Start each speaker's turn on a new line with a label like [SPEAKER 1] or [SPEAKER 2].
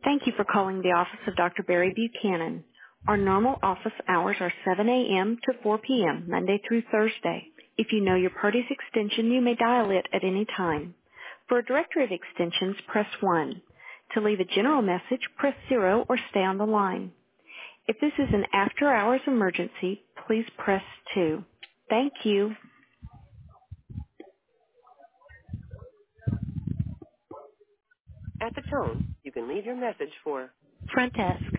[SPEAKER 1] Thank you for calling the office of Dr. Barry Buchanan. Our normal office hours are 7 a.m. to 4 p.m., Monday through Thursday. If you know your party's extension, you may dial it at any time. For a directory of extensions, press 1. To leave a general message, press 0 or stay on the line. If this is an after-hours emergency, please press 2. Thank you. At the tone, you can leave your message for front desk.